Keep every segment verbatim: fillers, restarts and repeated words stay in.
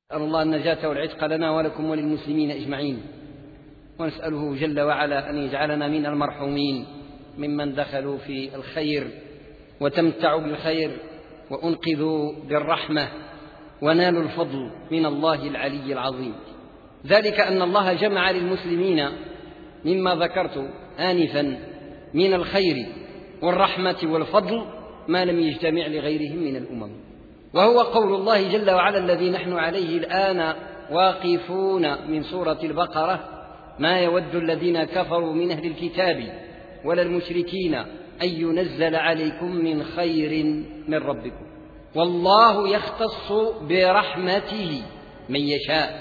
نسأل الله النجاة والعتق لنا ولكم وللمسلمين أجمعين، ونسأله جل وعلا أن يجعلنا من المرحومين ممن دخلوا في الخير وتمتعوا بالخير وأنقذوا بالرحمة ونالوا الفضل من الله العلي العظيم. ذلك أن الله جمع للمسلمين مما ذكرت آنفا من الخير والرحمة والفضل ما لم يجتمع لغيرهم من الأمم، وهو قول الله جل وعلا الذي نحن عليه الآن واقفون من سورة البقرة: ما يود الذين كفروا من أهل الكتاب ولا المشركين أن ينزل عليكم من خير من ربكم والله يختص برحمته من يشاء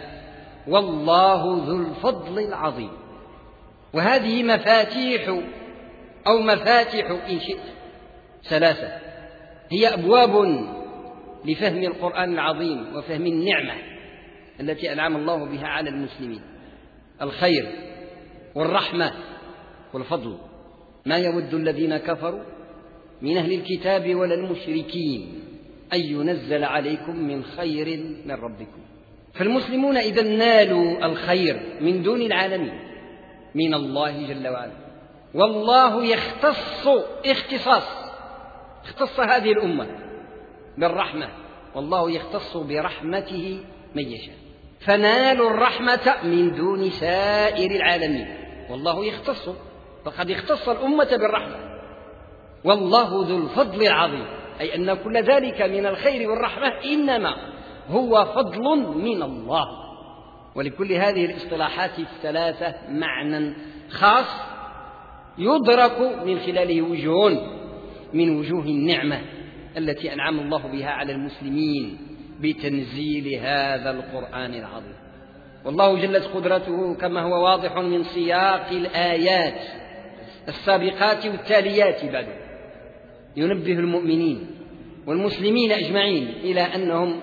والله ذو الفضل العظيم. وهذه مفاتيح أو مفاتح إن شئت ثلاثة، هي أبواب لفهم القرآن العظيم وفهم النعمة التي أنعم الله بها على المسلمين: الخير والرحمة والفضل. ما يود الذين كفروا من أهل الكتاب ولا المشركين أن ينزل عليكم من خير من ربكم. فالمسلمون إذا نالوا الخير من دون العالمين من الله جل وعلا، والله يختص اختصاص اختص هذه الأمة بالرحمة، والله يختص برحمته من يشاء، فنالوا الرحمة من دون سائر العالمين، والله يختص، فقد اختص الأمة بالرحمة. والله ذو الفضل العظيم، أي أن كل ذلك من الخير والرحمة إنما هو فضل من الله. ولكل هذه الاصطلاحات الثلاثة معنى خاص يدرك من خلاله وجه من وجوه النعمة التي أنعم الله بها على المسلمين بتنزيل هذا القرآن العظيم. والله جلت قدرته كما هو واضح من سياق الآيات السابقات والتاليات بعد ينبه المؤمنين والمسلمين أجمعين إلى أنهم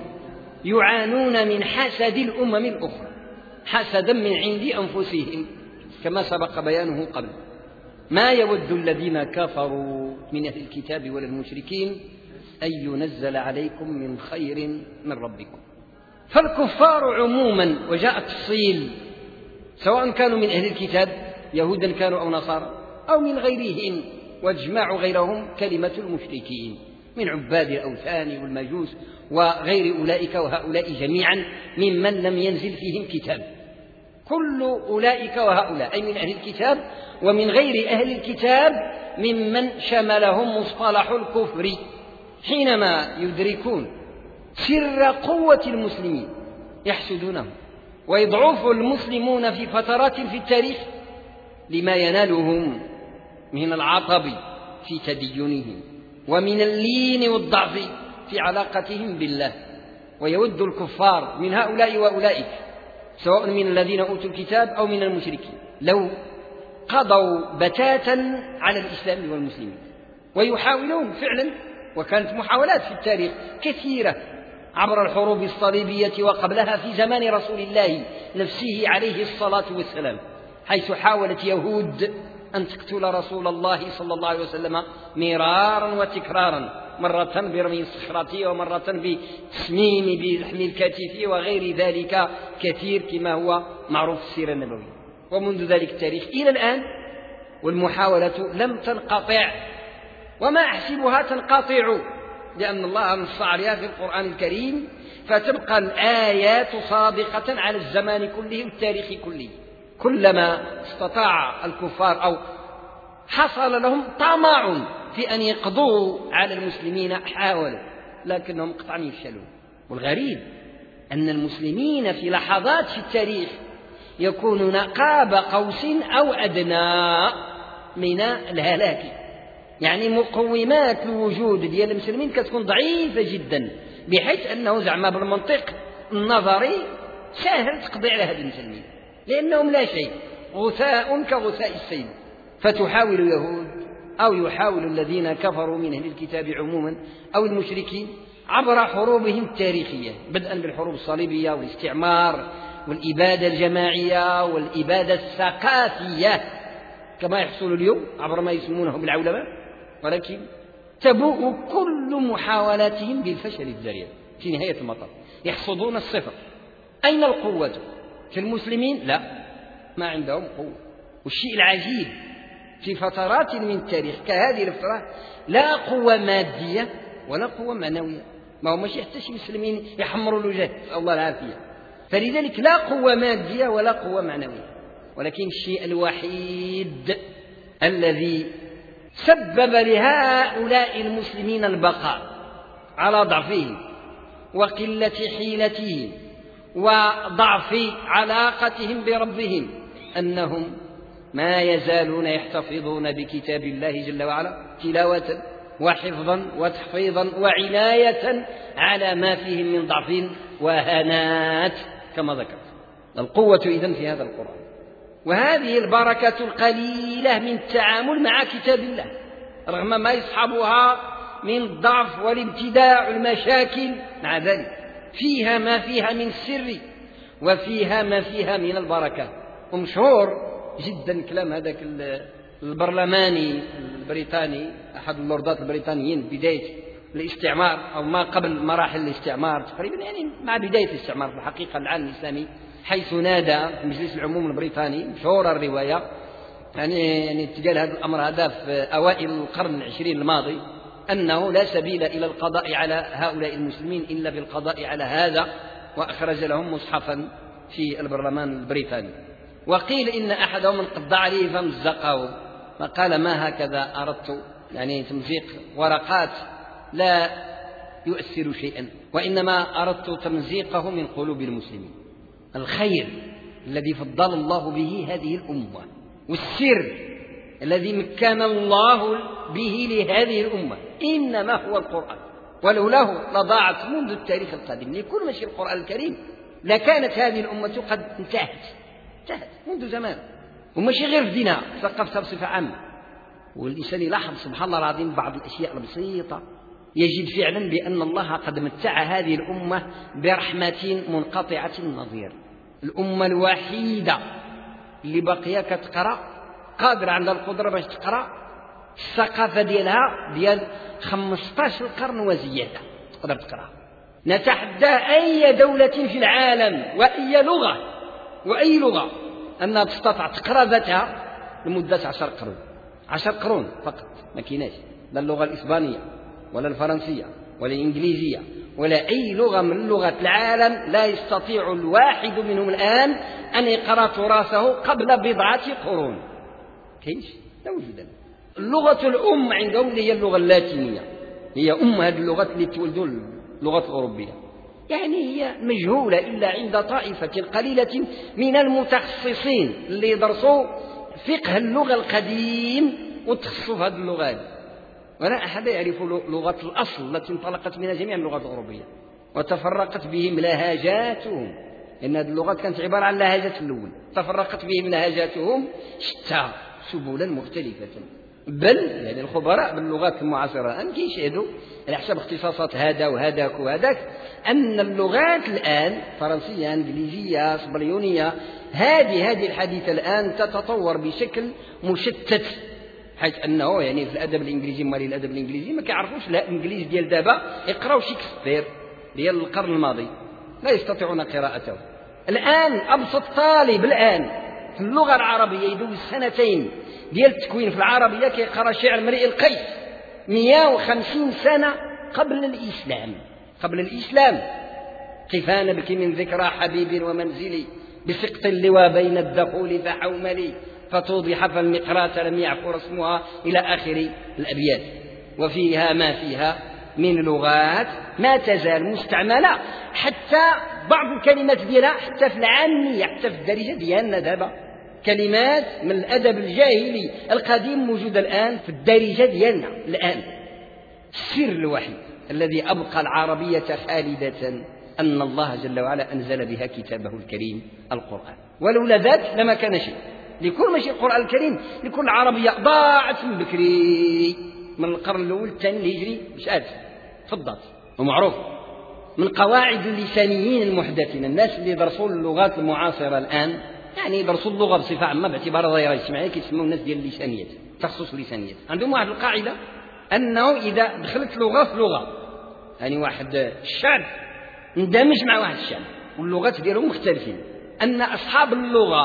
يعانون من حسد الأمم الأخرى، حسدا من عند أنفسهم كما سبق بيانه قبل. ما يود الذين كفروا من أهل الكتاب ولا المشركين أن ينزل عليكم من خير من ربكم. فالكفار عموما، وجاء تفصيل، سواء كانوا من أهل الكتاب يهودا كانوا أو نصارى أو من غيرهم، واجمع غيرهم كلمة المشركين من عباد الأوثان والمجوس وغير أولئك وهؤلاء جميعا ممن لم ينزل فيهم كتاب. كل أولئك وهؤلاء أي من أهل الكتاب ومن غير أهل الكتاب ممن شملهم مصطلح الكفر حينما يدركون سر قوة المسلمين يحسدونهم، ويضعف المسلمون في فترات في التاريخ لما ينالهم من العطب في تدينهم ومن اللين والضعف في علاقتهم بالله. ويود الكفار من هؤلاء وأولئك سواء من الذين أوتوا الكتاب أو من المشركين لو قضوا بتاتا على الإسلام والمسلمين، ويحاولون فعلا، وكانت محاولات في التاريخ كثيرة عبر الحروب الصليبية وقبلها في زمان رسول الله نفسه عليه الصلاة والسلام، حيث حاولت يهود أن تقتل رسول الله صلى الله عليه وسلم مرارا وتكرارا، مرة برمي الصخرة ومرة بتسميم بلحم الكتف وغير ذلك كثير كما هو معروف في السيرة النبوية. ومنذ ذلك التاريخ إلى الآن والمحاولة لم تنقطع، وما أحسبها تنقطع، لأن الله نص عليها في القرآن الكريم، فتبقى الآيات صادقة على الزمان كله والتاريخ كله. كلما استطاع الكفار أو حصل لهم طمع في أن يقضوا على المسلمين حاولوا، لكنهم قطعا يفشلون. والغريب أن المسلمين في لحظات في التاريخ يكونون قاب قوس أو أدنى من الهلاك، يعني مقومات الوجود ديال المسلمين كتكون ضعيفة جدا، بحيث أنه زعما بالمنطق النظري سهل تقضي على هذه المسلمين لأنهم لا شيء، غثاء كغثاء السيل. فتحاول يهود أو يحاول الذين كفروا من أهل الكتاب عموما أو المشركين عبر حروبهم التاريخية، بدءا بالحروب الصليبية والاستعمار والإبادة الجماعية والإبادة الثقافية كما يحصل اليوم عبر ما يسمونه بالعولمة، ولكن تبوء كل محاولاتهم بالفشل الذريع في نهاية المطاف. يحصدون الصفر أين القوة في المسلمين؟ لا، ما عندهم قوة. والشيء العجيب في فترات من التاريخ كهذه الفترة لا قوة مادية ولا قوة معنوية، ما هو ماشي حتى شي مسلمين يحمروا الوجه، نسأل الله العافية. فلذلك لا قوة مادية ولا قوة معنوية، ولكن الشيء الوحيد الذي سبب لهؤلاء المسلمين البقاء على ضعفهم وقلة حيلتهم وضعف علاقتهم بربهم أنهم ما يزالون يحتفظون بكتاب الله جل وعلا تلاوة وحفظا وتحفيظا وعناية على ما فيهم من ضعف وهنات كما ذكرت. القوة إذن في هذا القرآن، وهذه البركة القليلة من التعامل مع كتاب الله رغم ما يصحبها من الضعف والابتداع والمشاكل، مع ذلك فيها ما فيها من السر وفيها ما فيها من البركة. ومشهور جدا كلام هذاك البرلماني البريطاني، أحد اللوردات البريطانيين بداية الاستعمار أو ما قبل مراحل الاستعمار تقريبا، يعني مع بداية الاستعمار في الحقيقة العالم الإسلامي، حيث نادى في مجلس العموم البريطاني، مشهورة الرواية، يعني يعني تقال هذا الأمر هذا في أوائل القرن العشرين الماضي، أنه لا سبيل إلى القضاء على هؤلاء المسلمين إلا بالقضاء على هذا، وأخرج لهم مصحفا في البرلمان البريطاني. وقيل إن أحدهم انقض عليه فمزقه، فقال ما هكذا أردت، يعني تمزيق ورقات لا يؤثر شيئا، وإنما أردت تمزيقه من قلوب المسلمين. الخير الذي فضل الله به هذه الأمة والسر الذي مكن الله به لهذه الأمة إنما هو القرآن، ولولاه لضاعت منذ التاريخ القديم. لكل مشي القرآن الكريم لكانت هذه الأمة قد انتهت انتهت منذ زمان، ومشي غير في دينها، ثقافتها بصفة عامة. والإنسان يلاحظ سبحان الله العظيم بعض الأشياء البسيطة، يجد فعلا بأن الله قد متع هذه الأمة برحمة منقطعة النظير. الأمة الوحيدة اللي بقية كتقرأ، قادرة عندها القدرة باش تقرأ الثقافة ديالها ديال خمسطاش قرن وزيادة، تقدر تقرأ. نتحدى أي دولة في العالم وأي لغة وأي لغة أنها تستطيع تقرأ ذاتها لمدة عشر قرون عشر قرون فقط، ما كيناش لا اللغة الإسبانية ولا الفرنسية ولا الإنجليزية ولا أي لغة من لغات العالم لا يستطيع الواحد منهم الآن أن يقرأ تراثه قبل بضعة قرون. كيش لا وجود. اللغة الأم عندهم هي اللغة اللاتينية، هي أم هذه اللغات اللي تولدوا اللغات الأوروبية، يعني هي مجهولة إلا عند طائفة قليلة من المتخصصين اللي يدرسوا فقه اللغة القديم وتخصصوا في هذه اللغات، ولا أحد يعرف لغة الأصل التي انطلقت منها جميع اللغات الأوروبية وتفرقت بهم لهجاتهم، إن هذه اللغات كانت عبارة عن لهجات الأول، تفرقت بهم لهجاتهم شتى سبلا مختلفة. بل يعني الخبراء باللغات المعاصرة أن كيشهدوا على حسب اختصاصات هذا وهذاك وهذاك أن اللغات الآن فرنسية إنجليزية صبريونية هذه هذه الحديثة الآن تتطور بشكل مشتت، حيث أنه يعني في الأدب الإنجليزي مالي الأدب الإنجليزي ما كيعرفوش لا إنجليز ديال دابا يقراو شكسبير ديال القرن الماضي، لا يستطيعون قراءته. الآن أبسط طالب الآن في اللغة العربية يدوز سنتين ديال التكوين في العربية كيقرأ شعر امرئ القيس مئة وخمسين سنة قبل الإسلام قبل الإسلام كيف نبكي من ذكرى حبيب ومنزلي بسقط اللواء بين الدخول فحوملي فتوضح فالمقراة لم يعفر اسمها إلى آخر الأبيات. وفيها ما فيها من لغات ما تزال مستعملة، حتى بعض الكلمات ديالها حتى في العامية حتى في الدارجة ديالنا دابا كلمات من الأدب الجاهلي القديم موجودة الآن في الدارجة ديالنا الآن. السر الوحيد الذي أبقى العربية خالدة أن الله جل وعلا أنزل بها كتابه الكريم القرآن، ولولا ذلك لما كان شيء. لكل ماشي القرآن الكريم لكل عربية ضاعت من بكري من القرن الأول الثاني الهجري مش آت فضت. ومعروف من قواعد اللسانيين المحدثين الناس اللي درسوا اللغات المعاصرة الآن، يعني يدرسوا اللغة بصفة عامة باعتبار ظاهرة اجتماعية كيسموا الناس ديال اللسانيات تخصص اللسانيات، عندهم واحد القاعدة أنه إذا دخلت لغة في لغة، يعني واحد الشعب اندمج مع واحد الشعب واللغات ديالهم مختلفين، أن أصحاب اللغة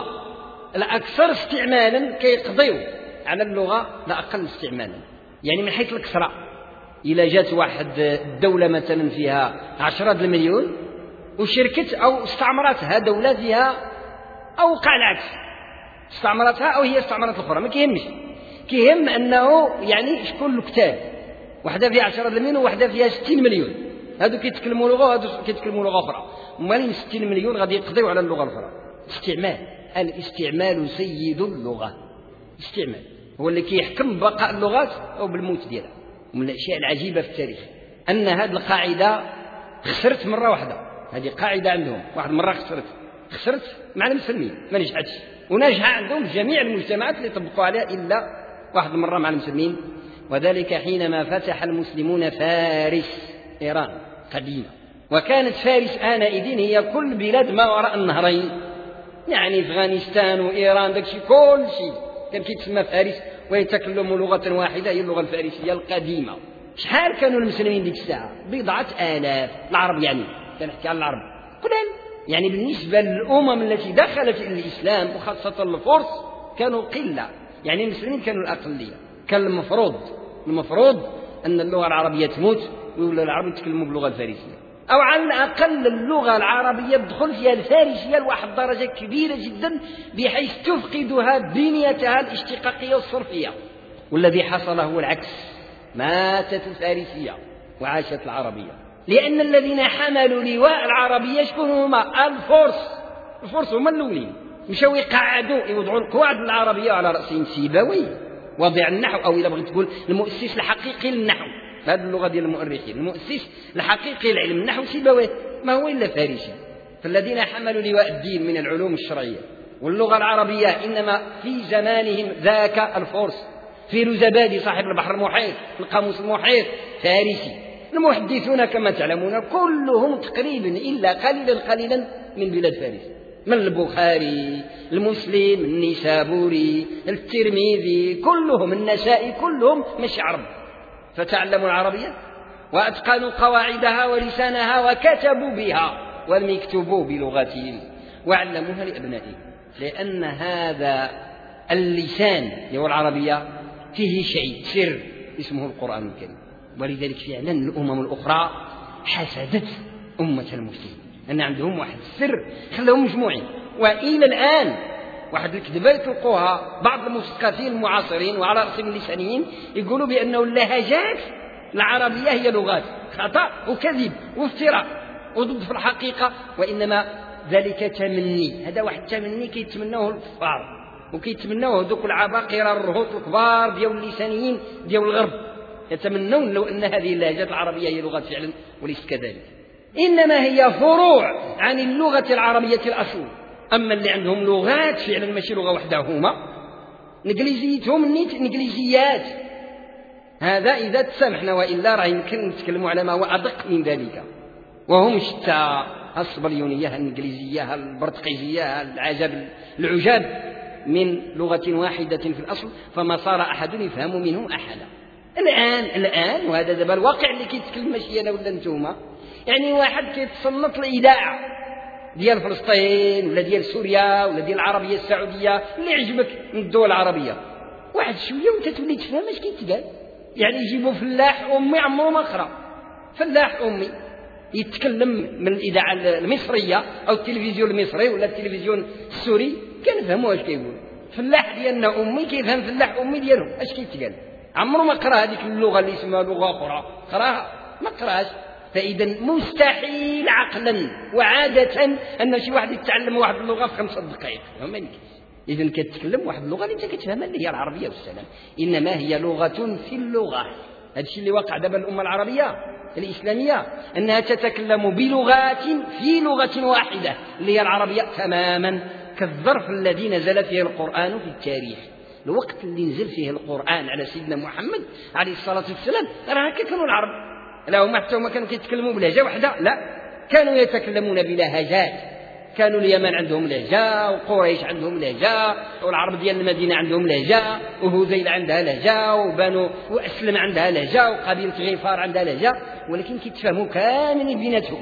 الأكثر استعمالا كيقضيوا على اللغة الأقل استعمالا. يعني من حيث الكثرة، إلى جات واحد الدولة مثلا فيها عشرات المليون وشركت أو استعمرتها دولة فيها، أو وقع العكس، استعمرتها أو هي استعمرت الأخرى، ما كيهمش، كيهم أنه يعني شكون الكتاب، واحدة فيها عشرة مليون وواحدة فيها ستين مليون، هادو كيتكلموا لغة وهادو كيتكلموا لغة أخرى، مالين ستين مليون غادي يقضيوا على اللغة الأخرى. استعمال، الاستعمال سيد اللغة، استعمال هو اللي كيحكم بقاء اللغات أو بالموت ديالها. ومن الأشياء العجيبة في التاريخ أن هذه القاعدة خسرت مرة واحدة، هذه قاعدة عندهم واحد مرة خسرت خسرت مع المسلمين ما نجحتش، ونجح عندهم جميع المجتمعات اللي طبقوا عليها إلا واحد مرة مع المسلمين، وذلك حينما فتح المسلمون فارس، إيران قديمة، وكانت فارس آنئذ هي كل بلاد ما وراء النهرين، يعني أفغانستان وإيران داكشي كل شيء كان كيتسمى فارس، ويتكلموا لغة واحدة هي اللغة الفارسية القديمة. شحال كانوا المسلمين ديك الساعة؟ بضعة آلاف، العرب يعني كنحكي على العرب قليل، يعني بالنسبة للأمم التي دخلت الإسلام وخاصة الفرس كانوا قلة، يعني المسلمين كانوا الأقلية. كان المفروض المفروض أن اللغة العربية تموت ويولوا العرب يتكلموا باللغة الفارسية، أو على الأقل اللغة العربية تدخل فيها الفارسية لواحد درجة كبيرة جدا بحيث تفقدها بنيتها الاشتقاقية والصرفية. والذي حصل هو العكس، ماتت الفارسية وعاشت العربية، لأن الذين حملوا لواء العربية شكون هما؟ الفرس. الفرس هما الأولين مشاو يقعدوا يوضعوا القواعد العربية على رأسهم سيبوي وضع النحو، أو إذا بغيت تقول المؤسس الحقيقي للنحو، هذه اللغة ديال المؤرخين، المؤسس الحقيقي لعلم النحو سيبويه، ما هو إلا فارسي. فالذين حملوا لواء الدين من العلوم الشرعية واللغة العربية إنما في زمانهم ذاك الفرس. فيروزابادي صاحب البحر المحيط، القاموس المحيط، فارسي. المحدثون كما تعلمون كلهم تقريبا إلا قليلا قليلا من بلاد فارس، من البخاري، المسلم، النيسابوري، الترمذي، كلهم، النسائي، كلهم مش عرب، فتعلموا العربية وأتقنوا قواعدها ولسانها وكتبوا بها ولم يكتبوا بلغتهم وعلموها لأبنائهم، لأن هذا اللسان هو العربية فيه شيء سر اسمه القرآن الكريم. ولذلك فعلا الأمم الأخرى حسدت أمة المسلمين أن عندهم واحد السر خلاهم مجموعين. وإلى الآن واحد الكذبة يطلقوها بعض المثقفين المعاصرين وعلى رأسهم اللسانيين، يقولوا بأنه اللهجات العربية هي لغات، خطأ وكذب وافتراء وضد في الحقيقة، وإنما ذلك تمني، هذا واحد التمني كيتمنوه الكفار وكيتمنوه ذوك العباقرة الرهوط الكبار ديال اللسانيين ديال الغرب، يتمنون لو أن هذه اللهجات العربية هي لغات فعلا، وليست كذلك، إنما هي فروع عن اللغة العربية الأصل. أما اللي عندهم لغات فعلا ماشي لغة وحدة هما نجليزيتهم نيت نجليزيات، هذا إذا تسامحنا، وإلا راه يمكن نتكلموا على ما هو أدق من ذلك، وهم شتى الصبليونية، الإنجليزية، البرتقيزية، العجب العجاب من لغة واحدة في الأصل، فما صار أحد يفهم منهم أحدا. الآن الآن وهذا دابا الواقع اللي كيتكلم ماشي أنا ولا نتوما، يعني واحد كيتصنت الإذاعة ديال فلسطين ولا ديال سوريا ولا ديال العربية السعودية اللي عجبك من الدول العربية، واحد شوية وانت تولي تفهم اش كيتقال. يعني يجيبوا فلاح أمي عمره ما قرا، فلاح أمي يتكلم من الإذاعة المصرية أو التلفزيون المصري ولا التلفزيون السوري كنفهموا اش كيقول. فلاح ديالنا أمي كيفهم فلاح أمي ديالهم اش كيتقال، عمره ما قرا هذيك اللغة اللي اسمها لغة أخرى، قراها ما قراش. فإذا مستحيل عقلا وعادة أن شي واحد يتعلم واحد اللغة في خمسة دقائق، إذن كتكلم واحد اللغة اللي أنت كتفهمها اللي هي العربية والسلام، إنما هي لغة في اللغة. هذا الشيء اللي وقع دابا الأمة العربية الإسلامية، أنها تتكلم بلغات في لغة واحدة اللي هي العربية تماما، كالظرف الذي نزل فيه القرآن في التاريخ. الوقت اللي نزل فيه القرآن على سيدنا محمد عليه الصلاة والسلام راه هكا كانوا العرب، لا هما حتى هما كانوا يتكلموا بلهجة واحدة، لا كانوا يتكلمون بلهجات. كانوا اليمن عندهم لهجة، وقريش عندهم لهجة، والعرب ديال المدينة عندهم لهجة، وهذيل عندها لهجة، وبنو وأسلم عندها لهجة، وقبيلة غفار عندها لهجة، ولكن كيتفهموا كاملين بيناتهم.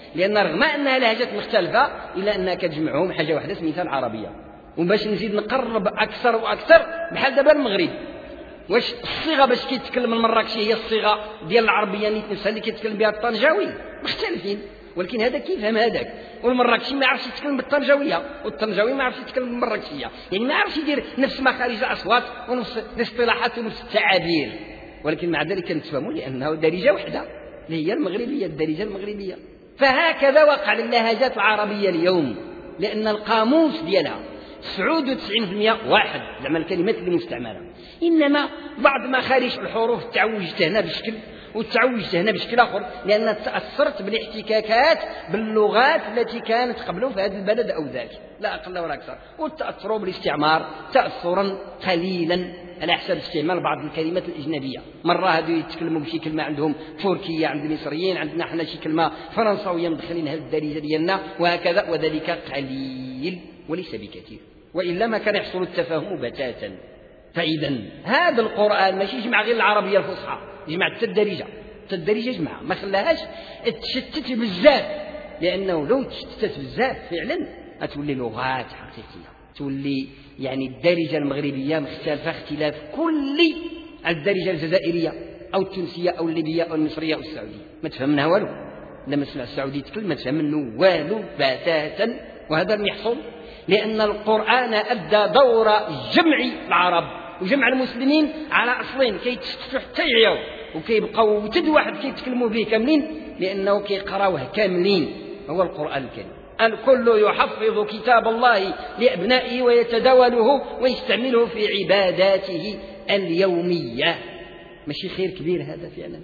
لأن رغم أنها لهجات مختلفة إلا أنها كتجمعهم حاجة واحدة سميتها العربية. وباش نزيد نقرب أكثر وأكثر بحال دابا المغرب، واش الصيغة باش كيتكلم المراكشي هي الصيغة ديال العربية نيت نفسها اللي كيتكلم بها الطنجاوي؟ مختلفين، ولكن هذا كيفهم هذاك، والمراكشي ما يعرفش يتكلم بالطنجاوية، والطنجاوي ما يعرفش يتكلم بالمراكشية، يعني ما يعرفش يدير نفس مخارج الأصوات ونفس الاصطلاحات ونفس التعابير، ولكن مع ذلك نتفهموا لأنه درجة واحدة اللي هي المغربية، الدارجة المغربية. فهكذا وقع للهجات العربية اليوم، لأن القاموس ديالها تسعود وتسعين بالمئة واحد زعما الكلمات اللي مستعملة، إنما بعض مخارج الحروف تعوجت هنا بشكل وتعوجت هنا بشكل آخر، لأن تأثرت بالاحتكاكات باللغات التي كانت قبله في هذا البلد أو ذاك، لا أقل ولا أكثر. والتأثر بالاستعمار تأثرا قليلا على حساب استعمال بعض الكلمات الأجنبية. مرة هذو يتكلموا بشي كلمة عندهم تركية عند المصريين، عندنا حنا شي كلمة فرنساوية مدخلينها للدارجة ديالنا وهكذا، وذلك قليل وليس بكثير، وإلا ما كان يحصل التفاهم بتاتا. فإذا هذا القرآن ماشي يجمع غير العربية الفصحى، يجمع حتى الدارجة، حتى الدارجة يجمع، ما خلاهاش تشتت بزاف، لأنه لو تشتت بزاف فعلا هتولي لغات حقيقية، تولي يعني الدارجة المغربية مختلفة اختلاف كلي عن الدارجة الجزائرية أو التونسية أو الليبية أو المصرية أو السعودية، ما تفهمناها والو. لما تسمع السعودي يتكلم ما تفهم منه والو بتاتا، وهذا اللي يحصل لأن القرآن أدى دور جمع العرب وجمع المسلمين على أصلين كيتشتتوا حتى يعيوا وكيبقوا وتد واحد كيتكلموا به كاملين، لأنه كيقراوه كاملين، هو القرآن الكريم. الكل يحفظ كتاب الله لأبنائه ويتداوله ويستعمله في عباداته اليومية. ماشي خير كبير هذا فعلا؟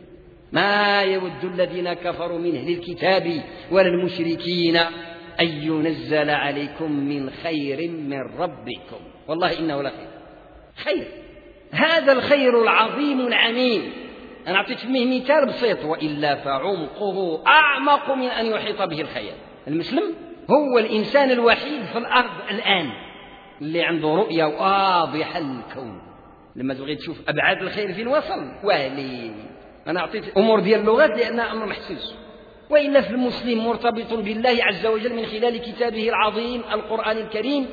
ما يود الذين كفروا من أهل الكتاب ولا المشركين أن ينزل عليكم من خير من ربكم، والله إنه لخير، خير، هذا الخير العظيم العميم. أنا أعطيت فيه مثال بسيط، وإلا فعمقه أعمق من أن يحيط به الخيال. المسلم هو الإنسان الوحيد في الأرض الآن اللي عنده رؤية واضحة للكون. لما تبغي تشوف أبعاد الخير فين وصل وهلي، أنا أعطيت أمور ديال اللغات لأنها أمر محسوس، وإلا في المسلم مرتبط بالله عز وجل من خلال كتابه العظيم القرآن الكريم،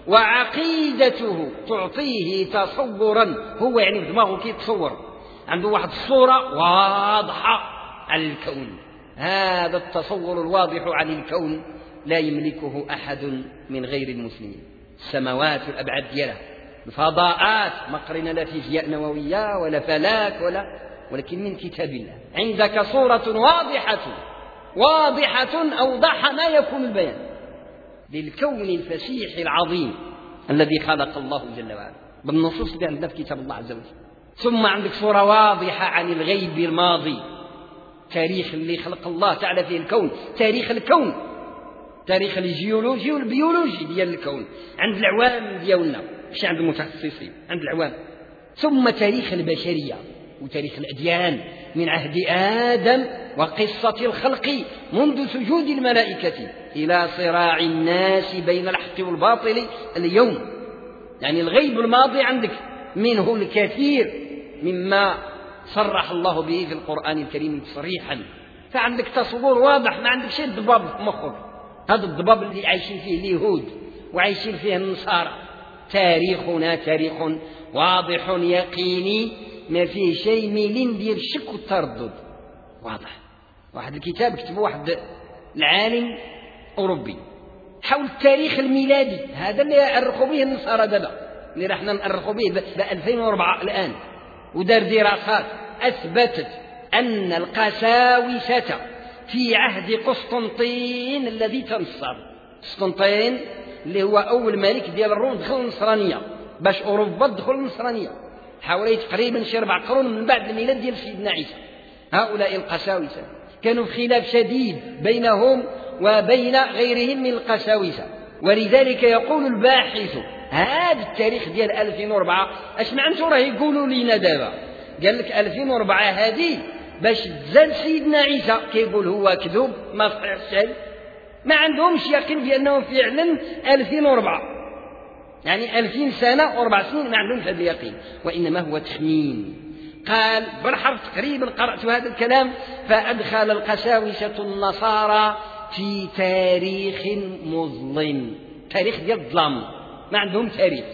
وعقيدته تعطيه تصورا، هو يعني بدماغه كيتصور، عنده واحد الصورة واضحة عن الكون. هذا التصور الواضح عن الكون لا يملكه أحد من غير المسلمين. السماوات والأبعاد ديالها، الفضاءات، ما قرينا لا فيزياء نووية ولا فلاك ولا، ولكن من كتاب الله عندك صورة واضحة واضحة أوضح ما يكون البيان للكون الفسيح العظيم الذي خلق الله جل وعلا بالنصوص اللي عندنا في كتاب الله عز وجل. ثم عندك صورة واضحة عن الغيب الماضي، تاريخ اللي خلق الله تعالى فيه الكون، تاريخ الكون، تاريخ الجيولوجي والبيولوجي ديال الكون عند العوام ديالنا، مش عند المتخصصين، عند العوام. ثم تاريخ البشرية وتاريخ الأديان من عهد آدم وقصة الخلق منذ سجود الملائكة إلى صراع الناس بين الحق والباطل اليوم. يعني الغيب الماضي عندك منه الكثير مما صرح الله به في القرآن الكريم تصريحا، فعندك تصور واضح، ما عندك شيء ضباب في مخك، هذا الضباب اللي عايشين فيه اليهود وعايشين فيه النصارى. تاريخنا تاريخ واضح يقيني ما فيه شيء ميلين ديال الشك والتردد، واضح. واحد الكتاب كتبه واحد العالم أوروبي حول التاريخ الميلادي، هذا اللي يأرخوا به النصارى دابا، اللي راحنا نأرخوا به ب ألفين وأربعة الآن، ودار دراسات أثبتت أن القساوسة في عهد قسطنطين الذي تنصر، قسطنطين اللي هو أول ملك ديال الروم دخل النصرانية باش أوروبا تدخل النصرانية حوالي تقريبا شي ربع قرون من بعد الميلاد ديال سيدنا عيسى. هؤلاء القساوسة كانوا في خلاف شديد بينهم وبين غيرهم من القساوسة، ولذلك يقول الباحث هذا التاريخ ديال ألفين وأربعة اش معناتو راه يقولوا لينا دابا، قال لك ألفين وأربعة هذه باش تزال سيدنا عيسى، كيقول هو كذوب ما صحيح شيء، ما عندهمش يقين بأنه فعلا ألفين وأربعة، يعني ألفين سنة وأربع سنين ما عندهمش هذا اليقين، وإنما هو تخمين. قال بالحرف تقريبا قرأت هذا الكلام، فأدخل القساوسة النصارى في تاريخ مظلم، تاريخ ديال الظلام، ما عندهم تاريخ.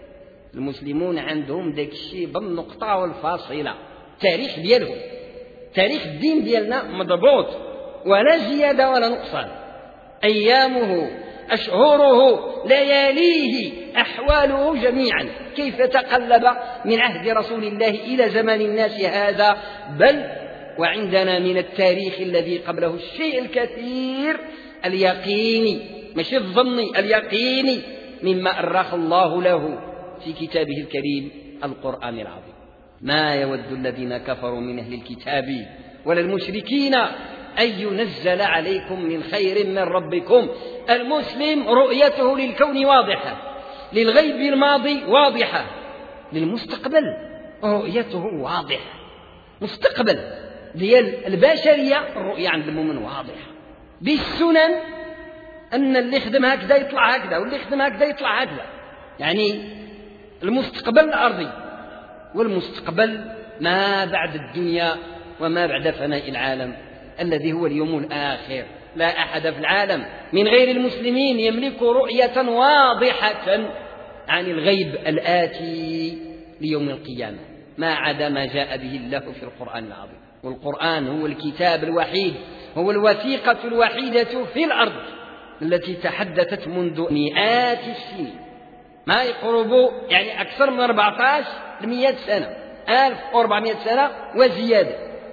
المسلمون عندهم داك الشيء بالنقطة والفاصلة، تاريخ ديالهم، تاريخ الدين ديالنا مضبوط ولا زيادة ولا نقصان، أيامه أشهره لياليه أحواله جميعا كيف تقلب من عهد رسول الله إلى زمان الناس هذا، بل وعندنا من التاريخ الذي قبله الشيء الكثير اليقيني، مش الظني، اليقيني مما أرخ الله له في كتابه الكريم القرآن العظيم. ما يود الذين كفروا من أهل الكتاب ولا المشركين أن ينزل عليكم من خير من ربكم. المسلم رؤيته للكون واضحة، للغيب الماضي واضحة، للمستقبل رؤيته واضحة. مستقبل ديال البشرية الرؤية عند المؤمن واضحة بالسنن، أن اللي يخدم هكذا يطلع هكذا، واللي يخدم هكذا يطلع هكذا، يعني المستقبل الأرضي والمستقبل ما بعد الدنيا وما بعد فناء العالم الذي هو اليوم الآخر. لا أحد في العالم من غير المسلمين يملك رؤية واضحة عن الغيب الآتي ليوم القيامة ما عدا ما جاء به الله في القرآن العظيم. والقرآن هو الكتاب الوحيد، هو الوثيقة الوحيدة في الأرض التي تحدثت منذ مئات السنين، ما يقرب يعني أكثر من أربعة عشر مئة سنة، ألف وأربعمائة سنة وزيادة،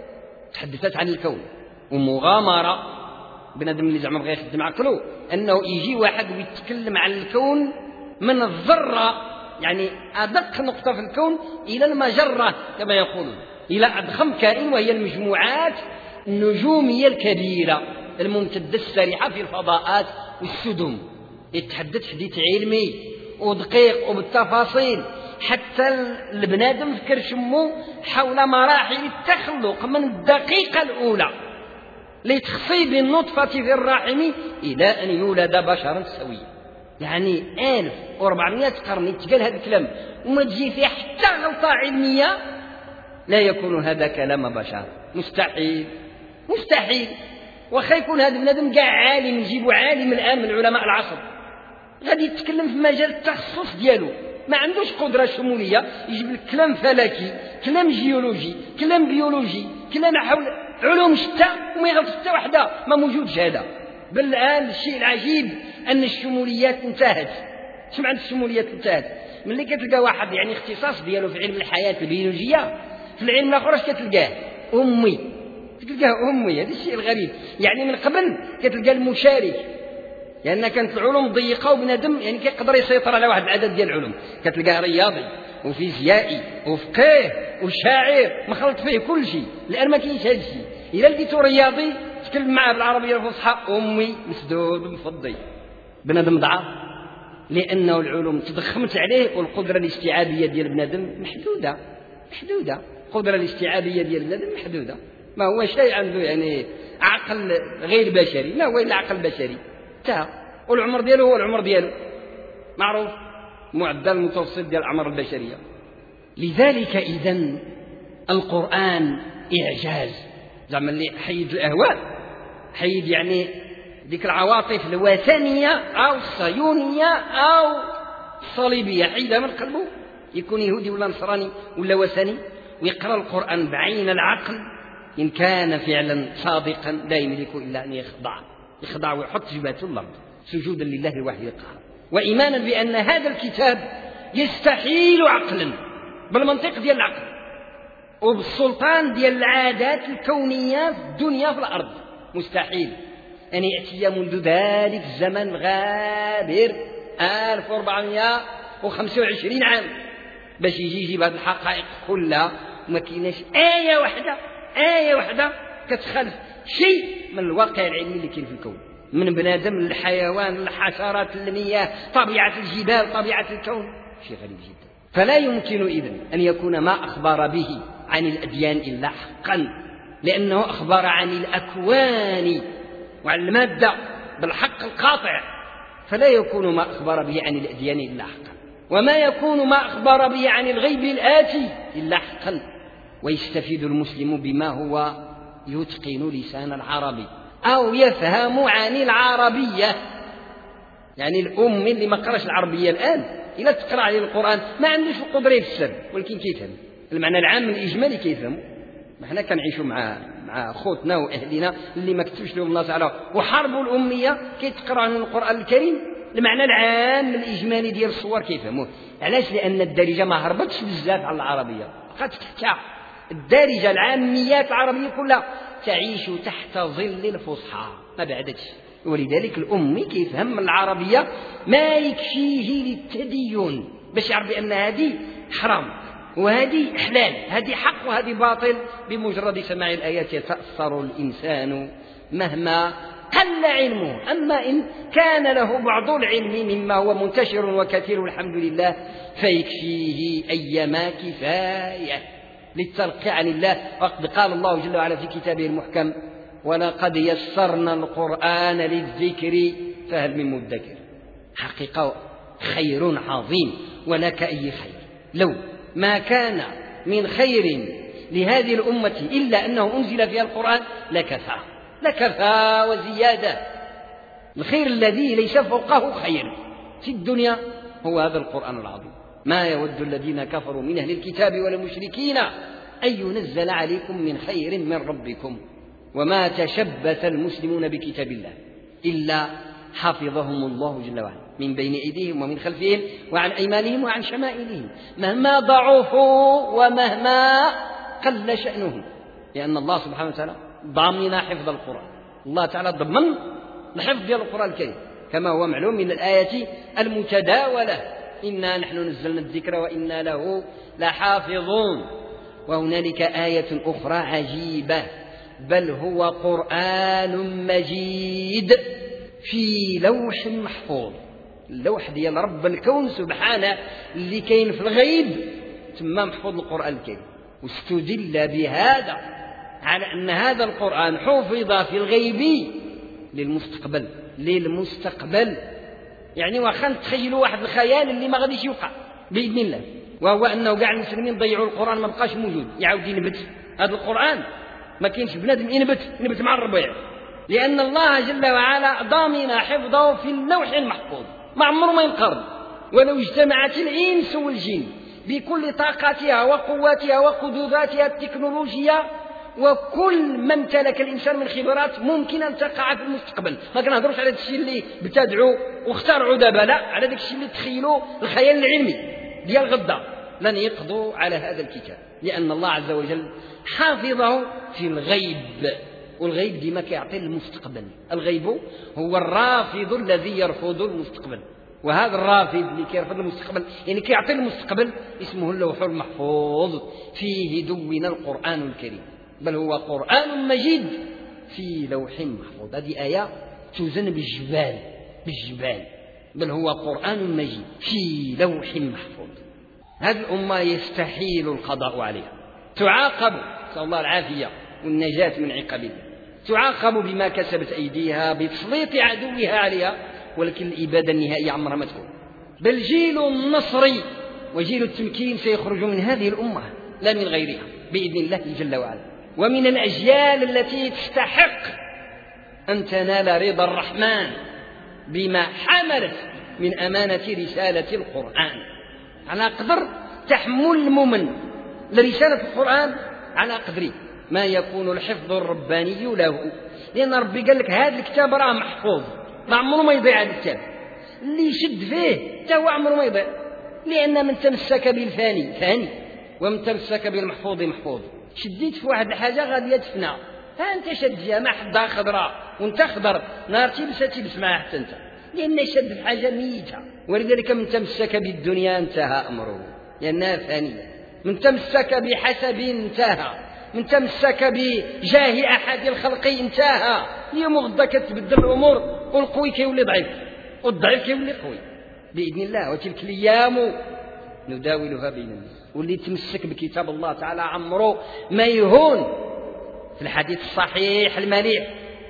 تحدثت عن الكون. ومغامرة بنادم اللي زعما بغى يخدم عقله أنه يجي واحد ويتكلم عن الكون من الذرة، يعني أدق نقطة في الكون، إلى المجرة كما يقولون، إلى أضخم كائن وهي المجموعات النجومية الكبيرة الممتدة السريعة في الفضاءات والسدم. يتحدث حديث علمي ودقيق وبالتفاصيل، حتى البنادم فكر شمو حول مراحل التخلق من الدقيقة الأولى لتخصيب النطفة في الرحم إلى أن يولد بشرا سويا. يعني ألف وأربعمائة قرن يتقال هذا الكلام وما تجي فيه حتى غلطة علمية، لا يكون هذا كلام بشر، مستحيل مستحيل. وخا يكون هذا البنادم كاع عالم، نجيبوا عالم الآن من علماء العصر غادي يتكلم في مجال التخصص ديالو، ما عندوش قدرة شمولية، يجيب لك كلام فلكي، كلام جيولوجي، كلام بيولوجي، كلام حول علوم شتى وما يغلط حتى وحده، ما موجودش هذا. بل الآن الشيء العجيب أن الشموليات انتهت. شو معنى الشموليات انتهت؟ ملي كتلقى واحد يعني اختصاص ديالو في علم الحياة البيولوجية، في العلم الآخر اش كتلقاه؟ أمي، كتلقاه أمي. هذا الشيء الغريب. يعني من قبل كتلقى المشارك، لأن يعني كانت العلوم ضيقة وبنادم يعني كيقدر يسيطر على واحد العدد ديال العلوم، كتلقاه رياضي وفيزيائي وفقيه وشاعر مخلط فيه كل شيء. الآن ما كاينش هذا الشيء. إلا لقيتو رياضي تكلم معاه بالعربية الفصحى أمي مسدود مفضي، بنادم ضعف، لأنه العلوم تضخمت عليه والقدرة الاستيعابية ديال بنادم محدودة محدودة القدرة الاستيعابية ديال بنادم محدودة. ما هو شيء عنده يعني عقل غير بشري، ما هو إلا عقل بشري انتهى. والعمر ديالو هو العمر ديالو معروف، معدل المتوسط ديال الأعمار البشرية. لذلك إذن القرآن إعجاز، زعما اللي حيد الأهواء، حيد يعني ذيك العواطف الوثنية أو الصهيونية أو الصليبية، حيدها من قلبه، يكون يهودي ولا نصراني ولا وثني، ويقرأ القرآن بعين العقل إن كان فعلا صادقا لا يملك إلا أن يخضع يخضع ويحط جبهته الأرض سجودا لله الواحد القهار، وإيمانا بأن هذا الكتاب يستحيل عقلا بالمنطق ديال العقل وبالسلطان ديال العادات الكونية في الدنيا في الأرض، مستحيل أن يأتي منذ ذلك الزمن غابر ألف وأربعمائة وخمسة وعشرين عام باش يجي يجيب هذه الحقائق كلها. وما كايناش آية واحدة آية واحدة كتخالف شيء من الواقع العلمي اللي كاين في الكون، من بنادم للحيوان للحشرات للمياه، طبيعة الجبال، طبيعة الكون، شيء غريب جدا. فلا يمكن إذن أن يكون ما أخبر به عن الأديان إلا حقا، لأنه أخبر عن الأكوان وعن المادة بالحق القاطع، فلا يكون ما أخبر به عن الأديان إلا حقا، وما يكون ما أخبر به عن الغيب الآتي إلا حقا. ويستفيد المسلم بما هو يتقن لسان العربي أو يفهم عن العربية. يعني الأمي اللي ما قراش العربية الآن إلا تقرأ عليه القرآن ما عندوش القدرة يفسر، ولكن كيفهم المعنى العام الإجمالي كيفهم. احنا كنعيشوا مع مع خوتنا وأهلنا اللي ما كتبش لهم الله تعالى وحاربوا الأمية كيتقرأ عن القرآن الكريم المعنى العام الإجمالي ديال الصور كيفهموه. علاش؟ لأن الدارجة ما هربتش بزاف على العربية، بقات تحتها. الدارجة العاميات العربية كلها تعيش تحت ظل الفصحى ما بعدتش، ولذلك الأمي كيفهم العربية ما يكفيه للتدين باش يعرف بأن هذه حرام وهذه حلال، هذه حق وهذه باطل. بمجرد سماع الآيات يتأثر الإنسان مهما قل علمه. أما إن كان له بعض العلم مما هو منتشر وكثير والحمد لله فيكفيه أيما كفاية للتلقي عن الله. وقد قال الله جل وعلا في كتابه المحكم: ولقد يسرنا القرآن للذكر فهل من مدكر. حقيقة خير عظيم ولك أي خير. لو ما كان من خير لهذه الأمة إلا أنه أنزل فيها القرآن لكفى لكفى وزيادة. الخير الذي ليس فوقه خير في الدنيا هو هذا القرآن العظيم. ما يود الذين كفروا من أهل الكتاب والمشركين أن ينزل عليكم من خير من ربكم وما تشبث المسلمون بكتاب الله إلا حفظهم الله جل وعلا من بين أيديهم ومن خلفهم وعن أيمانهم وعن شمائلهم مهما ضعفوا ومهما قل شأنهم، لأن الله سبحانه وتعالى ضامن حفظ القرآن. الله تعالى ضمن الحفظ ديال القرآن الكريم كما هو معلوم من الآية المتداولة: إنا نحن نزلنا الذكر وإنا له لحافظون. وهنالك آية أخرى عجيبة: بل هو قرآن مجيد في لوح محفوظ. اللوح ديال رب الكون سبحانه اللي كاين في الغيب تما محفوظ القرآن الكريم. واستدل بهذا على أن هذا القرآن حفظ في الغيب للمستقبل للمستقبل يعني واخا تخيلوا واحد الخيال اللي ما غاديش يوقع بإذن الله، وهو أنه كاع المسلمين ضيعوا القرآن ما بقاش موجود، يعاود ينبت هذا القرآن. ما كاينش بنادم ينبت ينبت مع الربيع، لأن الله جل وعلا ضامن حفظه في اللوح المحفوظ ما عمره ما ينقرض. ولو اجتمعت الإنس والجن بكل طاقاتها وقواتها وقدراتها التكنولوجية وكل ما امتلك الإنسان من خبرات ممكن أن تقع في المستقبل. ما كنهضروش على الشيء اللي ابتدعوا واخترعوا دابا، لا، على داك الشيء اللي تخيلوا الخيال العلمي ديال غدا لن يقضوا على هذا الكتاب، لأن الله عز وجل حافظه في الغيب. والغيب ديما كيعطي المستقبل. الغيب هو الرافض الذي يرفض المستقبل، وهذا الرافض اللي كيرفض المستقبل يعني كيعطي المستقبل اسمه اللوح المحفوظ فيه دون القرآن الكريم. بل هو قرآن مجيد في لوح محفوظ. هذه آية توزن بالجبال بالجبال. بل هو قرآن مجيد في لوح محفوظ. هذه الأمة يستحيل القضاء عليها، تعاقب، نسأل الله العافية والنجاة من عقاب الله، تعاقب بما كسبت أيديها بتسليط عدوها عليها، ولكن الإبادة النهائية عمرها ما تكون. بل جيل النصر وجيل التمكين سيخرج من هذه الأمة لا من غيرها بإذن الله جل وعلا، ومن الأجيال التي تستحق أن تنال رضا الرحمن بما حملت من أمانة رسالة القرآن. على قدر تحمل المؤمن لرسالة القرآن على قدر ما يكون الحفظ الرباني له، لأن ربي قال لك هذا الكتاب راه محفوظ ما عمره ما يضيع. هذا الكتاب اللي يشد فيه حتى هو عمره ما يضيع، لأن من تمسك بالفاني فاني ومن تمسك بالمحفوظ محفوظ. شديت في واحد الحاجة غادي تفنى، ها أنت شد فيها ما حدها خضراء وانت خضر نار تلبس تلبس معها حتى أنت، لأن شد في حاجة ميتة. ولذلك من تمسك بالدنيا انتهى أمره لأنها فانية، من تمسك بحسب انتهى، من تمسك بجاه أحد الخلق انتهى. اليوم غدا كتبدل الأمور والقوي كيولي ضعيف والضعيف كيولي قوي بإذن الله. وتلك الأيام نداولها بين الناس. واللي يتمسك بكتاب الله تعالى عمره ما يهون. في الحديث الصحيح المليح: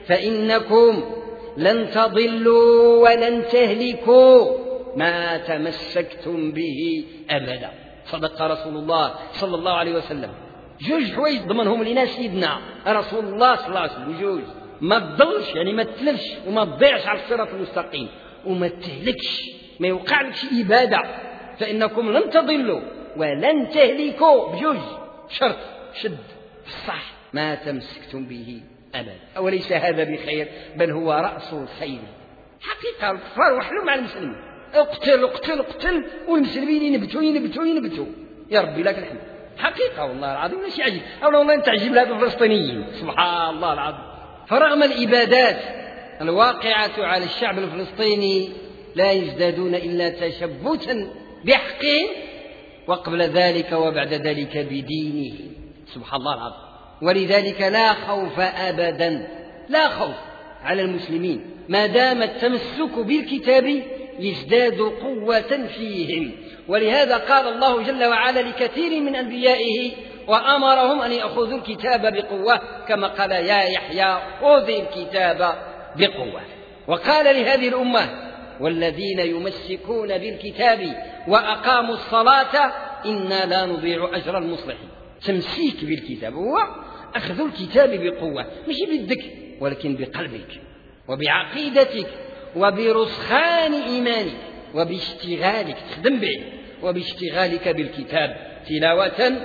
فإنكم لن تضلوا ولن تهلكوا ما تمسكتم به أبدا. صدق رسول الله صلى الله عليه وسلم. جوج حوايج ضمنهم لنا سيدنا رسول الله صلى الله عليه وسلم، جوج ما تضلش يعني ما تتلفش وما تضيعش على الصراط المستقيم وما تهلكش، ما يوقعلكش إبادة، فإنكم لن تضلوا ولن تهلكوا بجوج شرط شد الصح ما تمسكتم به أبدا. أوليس هذا بخير؟ بل هو رأس الخير حقيقة. الكفار وحلوا مع المسلمين، اقتل اقتل اقتل والمسلمين ينبتوا ينبتوا ينبتوا، يا ربي لك الحمد. حقيقة والله العظيم لا شيء عجيب، أو والله تعجب لهذا الفلسطينيين سبحان الله العظيم. فرغم الإبادات الواقعة على الشعب الفلسطيني لا يزدادون إلا تشبتا بحقهم، وقبل ذلك وبعد ذلك بدينه سبحان الله العظيم. ولذلك لا خوف أبدا، لا خوف على المسلمين ما دام التمسك بالكتاب يزداد قوة فيهم. ولهذا قال الله جل وعلا لكثير من أنبيائه وأمرهم أن يأخذوا الكتاب بقوة، كما قال يا يحيى خذ الكتاب بقوة. وقال لهذه الأمة والذين يمسكون بالكتاب وأقاموا الصلاة إنا لا نضيع أجر المصلحين. تمسيك بالكتاب هو أخذ الكتاب بقوة، مش بيدك ولكن بقلبك وبعقيدتك وبرسخان إيمانك وباشتغالك تخدم به وباشتغالك بالكتاب تلاوة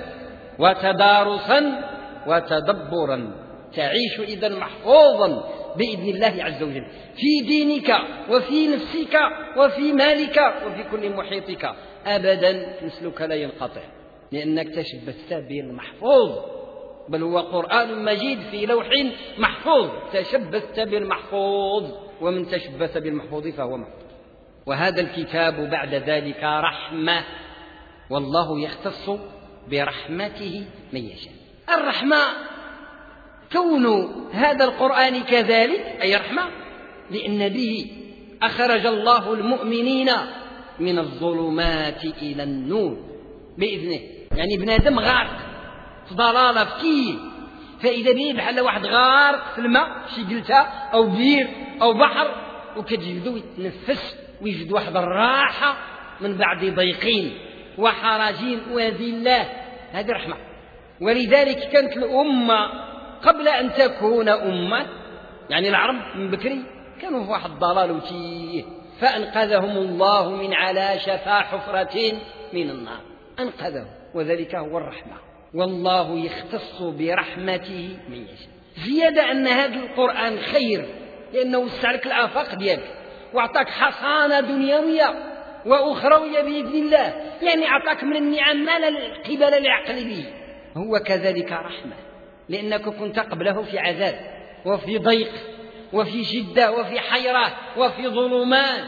وتدارسا وتدبرا، تعيش إذا محفوظا بإذن الله عز وجل في دينك وفي نفسك وفي مالك وفي كل محيطك أبدا. مثلك لا ينقطع لأنك تشبثت بالمحفوظ، بل هو قرآن مجيد في لوح محفوظ، تشبثت بالمحفوظ، ومن تشبث بالمحفوظ فهو محفوظ. وهذا الكتاب بعد ذلك رحمة، والله يختص برحمته من يشاء. الرحمة كون هذا القرآن كذلك أي رحمة، لأن به أخرج الله المؤمنين من الظلمات إلى النور بإذنه. يعني ابن آدم غارق في ضلالة في كيه، فإذا به بحال واحد غارق في الماء شي قلتها أو بير أو بحر وكتجبدو يتنفس ويجد واحد الراحة من بعد ضيقين وحراجين وذلة، هذه رحمة. ولذلك كانت الأمة قبل أن تكون أمة، يعني العرب من بكري كانوا في واحد ضلال وتيه، فأنقذهم الله من على شفا حفرة من النار، أنقذهم، وذلك هو الرحمة. والله يختص برحمته من يشاء. زيادة أن هذا القرآن خير لأنه وسع لك الآفاق ديالك وأعطاك حصانة دنيوية وأخروية بإذن الله، يعني أعطاك من النعم ما لا قبل العقل به. هو كذلك رحمة لأنك كنت قبله في عذاب وفي ضيق وفي شدة وفي حيرة وفي ظلمات،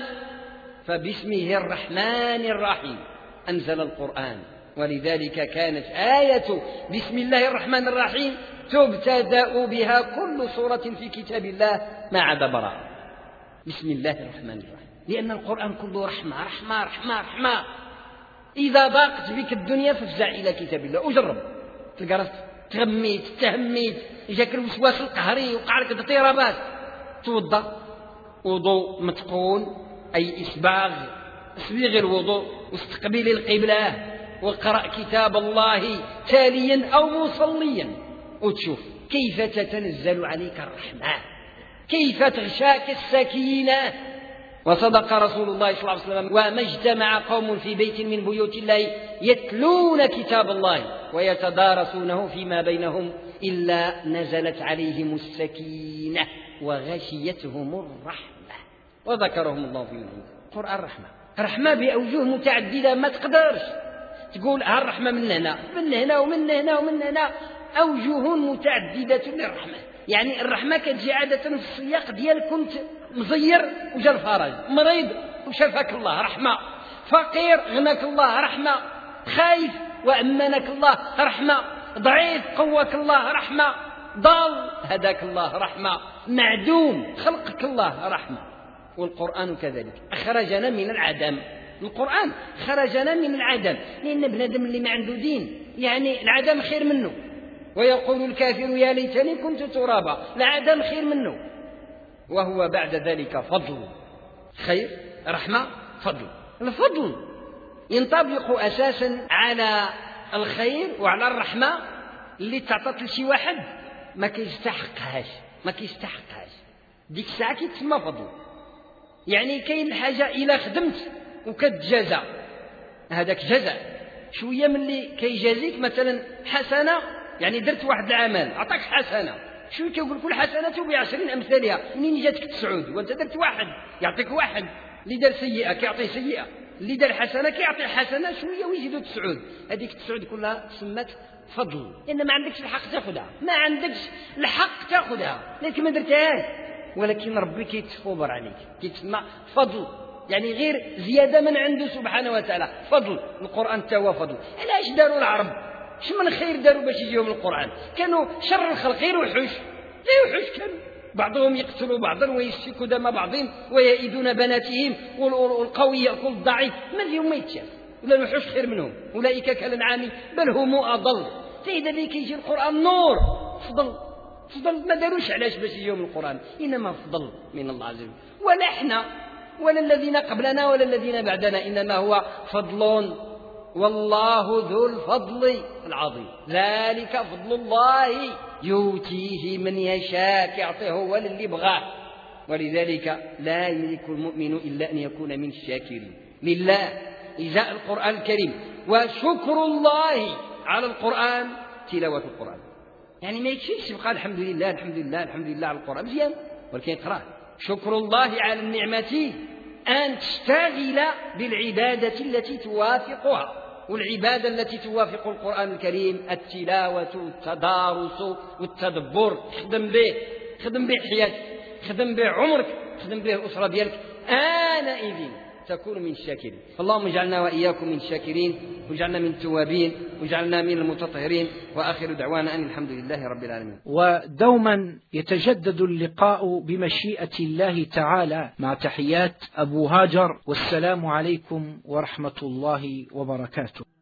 فباسمه الرحمن الرحيم أنزل القرآن. ولذلك كانت آية بسم الله الرحمن الرحيم تبتدأ بها كل سورة في كتاب الله ما عدا براءة. بسم الله الرحمن الرحيم، لأن القرآن كله رحمة رحمة رحمة رحمة. إذا ضاقت بك الدنيا فافزع إلى كتاب الله وجرب، تلقى تغميت تهميت جاك الوسواس القهري وقع لك اضطرابات، توضأ وضوء متقون أي إسباغ، اسبغ الوضوء واستقبل القبلة وقرأ كتاب الله تاليا أو مصليا، وتشوف كيف تتنزل عليك الرحمة، كيف تغشاك السكينة. وصدق رسول الله صلى الله عليه وسلم: وما اجتمع قوم في بيت من بيوت الله يتلون كتاب الله ويتدارسونه فيما بينهم إلا نزلت عليهم السكينة وغشيتهم الرحمة وذكرهم الله في من القرآن. رحمة رحمة بأوجه متعددة، ما تقدرش تقول ها الرحمة من هنا من هنا ومن هنا ومن هنا، أوجه متعددة للرحمة. يعني الرحمة كتجي عادة في السياق ديال كنت مزير وجا الفرج، مريض وشفاك الله رحمة، فقير غناك الله رحمة، خايف وأمنك الله رحمة، ضعيف قوك الله رحمة، ضال هداك الله رحمة، معدوم خلقك الله رحمة. والقرآن كذلك أخرجنا من العدم، القرآن خرجنا من العدم، لأن ابن آدم اللي ما عنده دين يعني العدم خير منه، ويقول الكافر يا ليتني كنت ترابا، العدم خير منه. وهو بعد ذلك فضل، خير رحمة فضل. الفضل ينطبق أساسا على الخير وعلى الرحمة اللي تعطت لشي واحد ما كيستحقهاش، ما كيستحقهاش. ديك الساعة كيتسمى فضل. يعني كاين الحاجة إلا خدمت وكتجازى هذاك جزاء. شوية من اللي كيجازيك مثلا حسنة، يعني درت واحد العمل عطاك حسنة، شوية كيقول كل حسنة بعشرين أمثالها. منين جاتك تسعود وانت درت واحد يعطيك واحد، اللي دار سيئة كيعطي سيئة، اللي دار حسنة كيعطي حسنة شوية ويزيدوا تسعود. هذيك تسعود كلها تسمت فضل، لأن ما عندكش الحق تاخذها، ما عندكش الحق تاخذها لكن ما درتهاش، ولكن ربي كيتفوضر عليك كيتسمى فضل. يعني غير زيادة من عنده سبحانه وتعالى فضل. القرآن توا فضل. علاش داروا العرب؟ شو من خير داروا باش يجيهم القرآن؟ كانوا شر الخلق غير وحوش، غير وحوش كانوا، بعضهم يقتلوا بعضا ويسفكوا دم بعضهم ويئدون بناتهم، والقوي يأكل الضعيف، ما اليوم ما يتشاف. ولا الوحوش خير منهم، أولئك كالأنعام بل هم أضل. فإذا ذلك يجي القرآن نور فضل فضل. ما داروش علاش باش يجيهم القرآن، إنما فضل من الله عز وجل. ولا احنا ولا الذين قبلنا ولا الذين بعدنا، إنما هو فضل، والله ذو الفضل العظيم. ذلك فضل الله يؤتيه من يشاء، يعطيه هو للي بغاه. ولذلك لا يملك المؤمن إلا أن يكون من الشاكرين لله إزاء القرآن الكريم. وشكر الله على القرآن تلاوة القرآن. يعني ما يكفيش يبقى الحمد لله الحمد لله الحمد لله على القرآن مزيان، ولكن يقرأ. شكر الله على النعمة أن تشتغل بالعبادة التي توافقها، والعبادة التي توافق القرآن الكريم التلاوة والتدارس والتدبر. خدم به خدم به حياتك، خدم به عمرك، خدم به الأسرة ديالك، آنئذ تكون من الشاكرين. اللهم اجعلنا وإياكم من الشاكرين، واجعلنا من التوابين، واجعلنا من المتطهرين. وآخر دعوانا أن الحمد لله رب العالمين. ودوما يتجدد اللقاء بمشيئة الله تعالى، مع تحيات أبو هاجر، والسلام عليكم ورحمة الله وبركاته.